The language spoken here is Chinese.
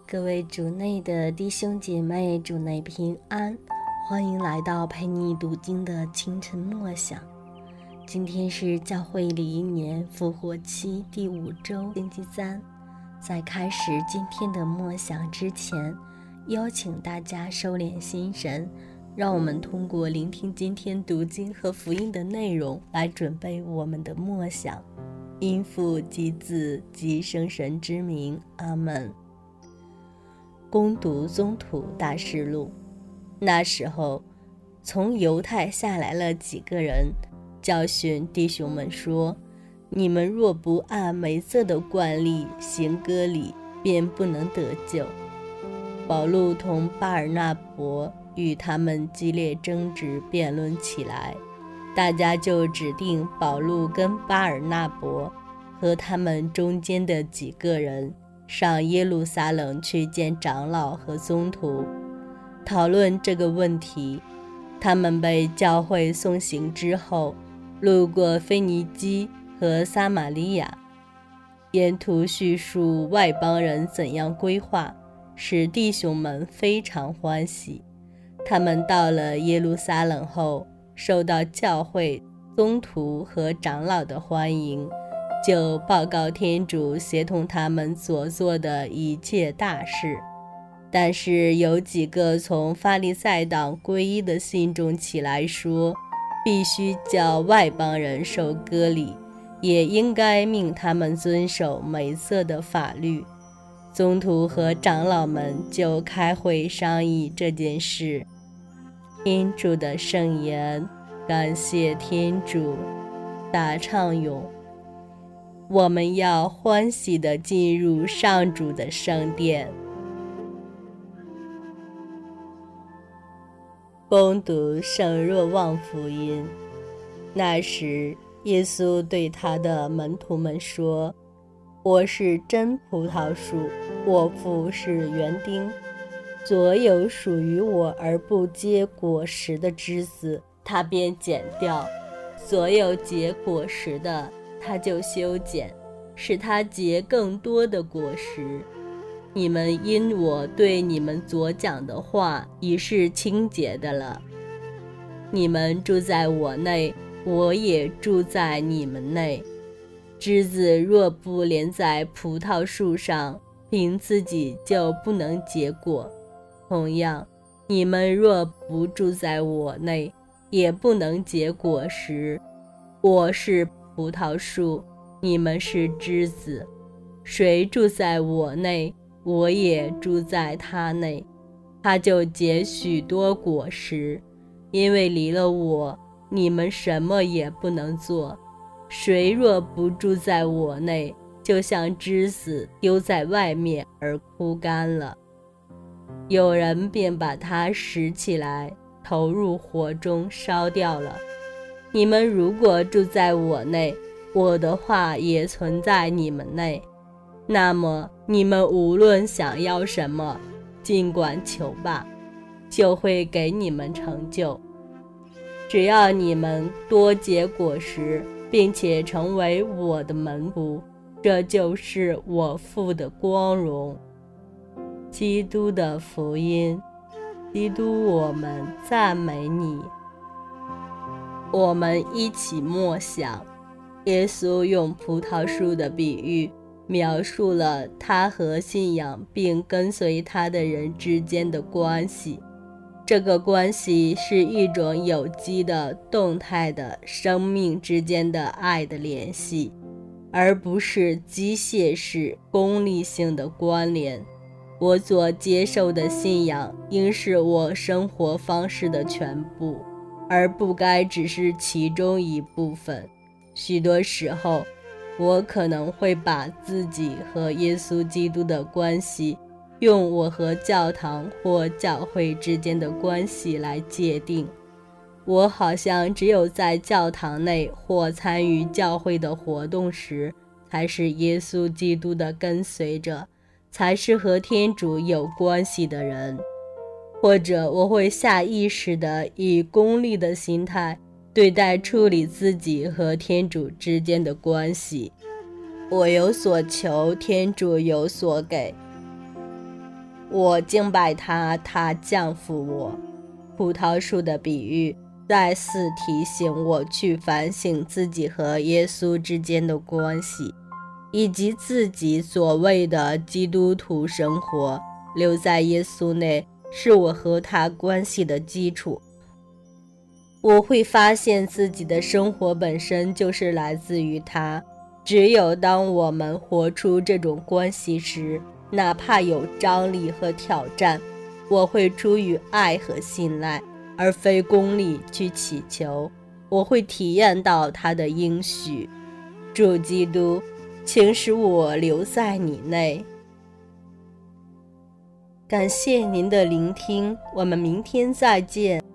各位主内的弟兄姐妹，主内平安，欢迎来到陪你读经的清晨默想。今天是教会里一年复活期第5周星期三。在开始今天的默想之前，邀请大家收敛心神，让我们通过聆听今天读经和福音的内容来准备我们的默想。因父及子及圣神之名，阿们。攻读宗徒大事录。那时候，从犹太下来了几个人，教训弟兄们说：你们若不按梅瑟的惯例行割礼，便不能得救。保禄同巴尔纳伯与他们激烈争执辩论起来，大家就指定保禄跟巴尔纳伯和他们中间的几个人上耶路撒冷去见长老和宗徒，讨论这个问题。他们被教会送行之后，路过腓尼基和撒玛利亚，沿途叙述外邦人怎样规划，使弟兄们非常欢喜。他们到了耶路撒冷后，受到教会、宗徒和长老的欢迎，就报告天主协同他们所做的一切大事。但是有几个从法利赛党皈依的信众起来说，必须叫外邦人受割礼，也应该命他们遵守梅瑟的法律。宗徒和长老们就开会商议这件事。天主的圣言，感谢天主。答唱咏：我们要欢喜地进入上主的圣殿。恭读圣若望福音。那时，耶稣对他的门徒们说：我是真葡萄树，我父是园丁。所有属于我而不结果实的枝子，他便剪掉；所有结果实的，他就修剪，使他结更多的果实。你们因我对你们所讲的话已是清洁的了。你们住在我内，我也住在你们内。枝子若不连在葡萄树上，凭自己就不能结果。同样，你们若不住在我内，也不能结果实。我是葡萄树，你们是枝子。谁住在我内，我也住在他内，他就结许多果实。因为离了我，你们什么也不能做。谁若不住在我内，就像枝子丢在外面而枯干了。有人便把它拾起来，投入火中烧掉了。你们如果住在我内，我的话也存在你们内，那么你们无论想要什么，尽管求吧，就会给你们成就。只要你们多结果实，并且成为我的门徒，这就是我父的光荣。基督的福音。基督，我们赞美你。我们一起默想。耶稣用葡萄树的比喻描述了他和信仰并跟随他的人之间的关系。这个关系是一种有机的、动态的生命之间的爱的联系，而不是机械式、功利性的关联。我所接受的信仰应是我生活方式的全部，而不该只是其中一部分。许多时候，我可能会把自己和耶稣基督的关系用我和教堂或教会之间的关系来界定。我好像只有在教堂内或参与教会的活动时，才是耶稣基督的跟随者，才是和天主有关系的人。或者我会下意识地以功利的心态对待处理自己和天主之间的关系。我有所求，天主有所给。 我敬拜他，他降服我。葡萄树的比喻再次提醒我去反省自己和耶稣之间的关系，以及自己所谓的基督徒生活。留在耶稣内是我和他关系的基础。我会发现自己的生活本身就是来自于他。只有当我们活出这种关系时，哪怕有张力和挑战，我会出于爱和信赖，而非功利去祈求。我会体验到他的应许。主基督，请使我留在你内。感谢您的聆听，我们明天再见。